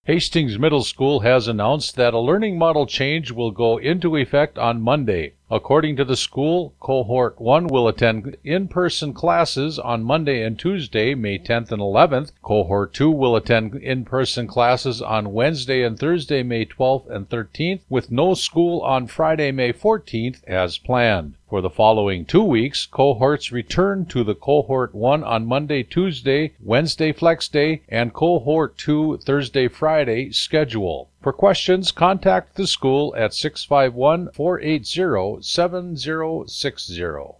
Hastings Middle School has announced that a learning model change will go into effect on Monday. According to the school, Cohort 1 will attend in-person classes on Monday and Tuesday, May 10th and 11th. Cohort 2 will attend in-person classes on Wednesday and Thursday, May 12th and 13th, with no school on Friday, May 14th, as planned. For the following 2 weeks, cohorts return to the Cohort 1 on Monday, Tuesday, Wednesday Flex Day, and Cohort 2 Thursday, Friday schedule. For questions, contact the school at 651-480-7060.